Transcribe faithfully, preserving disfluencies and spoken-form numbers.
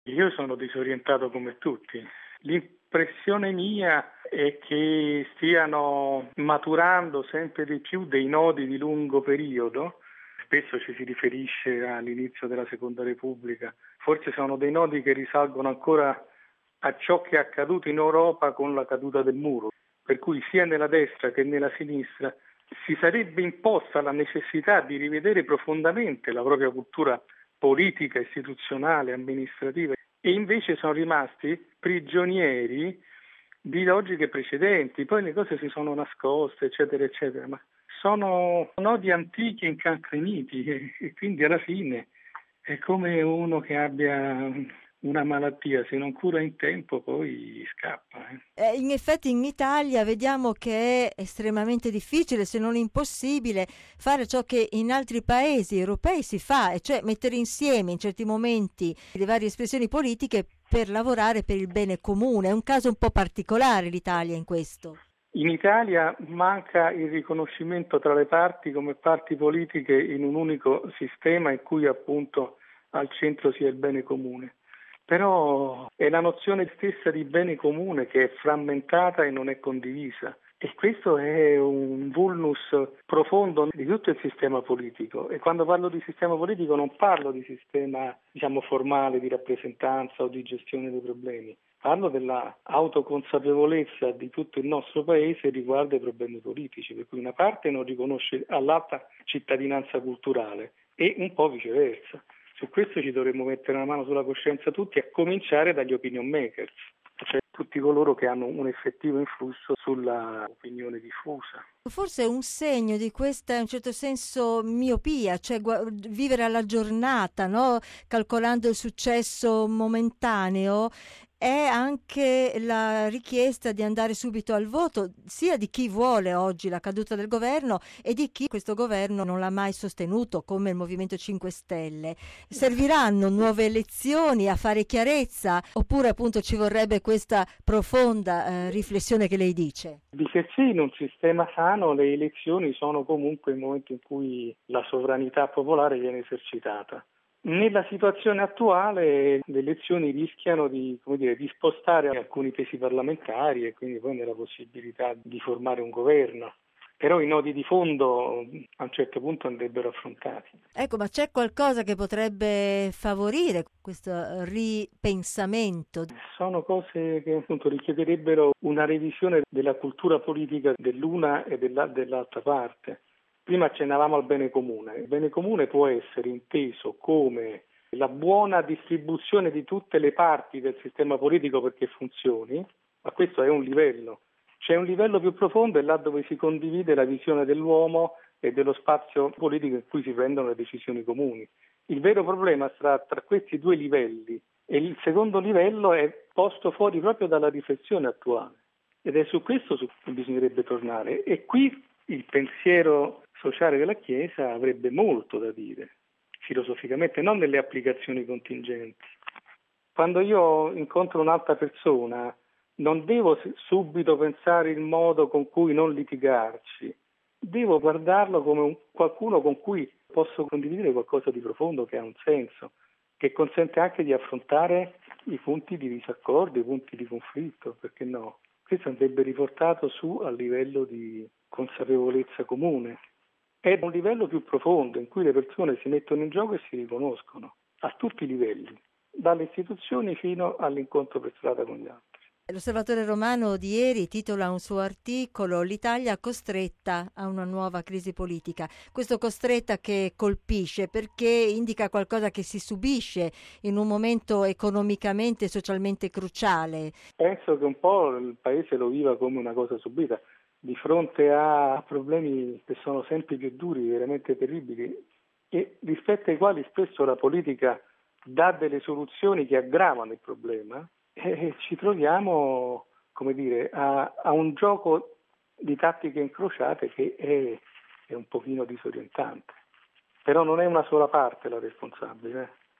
Io sono disorientato come tutti. L'impressione mia è che stiano maturando sempre di più dei nodi di lungo periodo. Spesso ci si riferisce all'inizio della Seconda Repubblica. Forse sono dei nodi che risalgono ancora a ciò che è accaduto in Europa con la caduta del muro, per cui sia nella destra che nella sinistra si sarebbe imposta la necessità di rivedere profondamente la propria cultura politica, istituzionale, amministrativa, e invece sono rimasti prigionieri di logiche precedenti. Poi le cose si sono nascoste, eccetera, eccetera, ma sono nodi antichi incancreniti e, e quindi alla fine è come uno che abbia una malattia, se non cura in tempo poi scappa. Eh. Eh, in effetti in Italia vediamo che è estremamente difficile, se non impossibile, fare ciò che in altri paesi europei si fa, e cioè mettere insieme in certi momenti le varie espressioni politiche per lavorare per il bene comune. È un caso un po' particolare l'Italia in questo. In Italia manca il riconoscimento tra le parti come parti politiche in un unico sistema in cui appunto al centro sia il bene comune. Però è la nozione stessa di bene comune che è frammentata e non è condivisa. E questo è un vulnus profondo di tutto il sistema politico. E quando parlo di sistema politico non parlo di sistema, diciamo, formale di rappresentanza o di gestione dei problemi. Parlo della autoconsapevolezza di tutto il nostro paese riguardo ai problemi politici, per cui una parte non riconosce all'altra cittadinanza culturale e un po' viceversa. Su questo ci dovremmo mettere una mano sulla coscienza tutti, a cominciare dagli opinion makers, cioè tutti coloro che hanno un effettivo influsso sulla opinione diffusa. Forse un segno di questa, in un certo senso, miopia, cioè gu- vivere alla giornata, no? Calcolando il successo momentaneo, è anche la richiesta di andare subito al voto, sia di chi vuole oggi la caduta del governo e di chi questo governo non l'ha mai sostenuto, come il Movimento cinque Stelle. Serviranno nuove elezioni a fare chiarezza, oppure appunto ci vorrebbe questa profonda eh, riflessione che lei dice? Di per sé in un sistema sano le elezioni sono comunque il momento in cui la sovranità popolare viene esercitata. Nella situazione attuale le elezioni rischiano di, come dire, di spostare alcuni pesi parlamentari e quindi poi nella possibilità di formare un governo. Però i nodi di fondo a un certo punto andrebbero affrontati. Ecco, ma c'è qualcosa che potrebbe favorire questo ripensamento? Sono cose che appunto richiederebbero una revisione della cultura politica dell'una e della, dell'altra parte. Prima accennavamo al bene comune. Il bene comune può essere inteso come la buona distribuzione di tutte le parti del sistema politico perché funzioni, ma questo è un livello. C'è un livello più profondo, è là dove si condivide la visione dell'uomo e dello spazio politico in cui si prendono le decisioni comuni. Il vero problema sta tra questi due livelli e il secondo livello è posto fuori proprio dalla riflessione attuale ed è su questo su cui bisognerebbe tornare. E qui il pensiero sociale della Chiesa avrebbe molto da dire, filosoficamente, non nelle applicazioni contingenti. Quando io incontro un'altra persona non devo subito pensare il modo con cui non litigarci, devo guardarlo come un, qualcuno con cui posso condividere qualcosa di profondo che ha un senso, che consente anche di affrontare i punti di disaccordo, i punti di conflitto, perché no? Questo andrebbe riportato su a livello di consapevolezza comune. È un livello più profondo in cui le persone si mettono in gioco e si riconoscono, a tutti i livelli, dalle istituzioni fino all'incontro per strada con gli altri. L'Osservatore Romano di ieri titola un suo articolo "L'Italia costretta a una nuova crisi politica". Questo costretta che colpisce perché indica qualcosa che si subisce in un momento economicamente e socialmente cruciale. Penso che un po' il Paese lo viva come una cosa subita, di fronte a problemi che sono sempre più duri, veramente terribili, e rispetto ai quali spesso la politica dà delle soluzioni che aggravano il problema. E ci troviamo, come dire, a, a un gioco di tattiche incrociate che è, è un pochino disorientante. Però non è una sola parte la responsabile.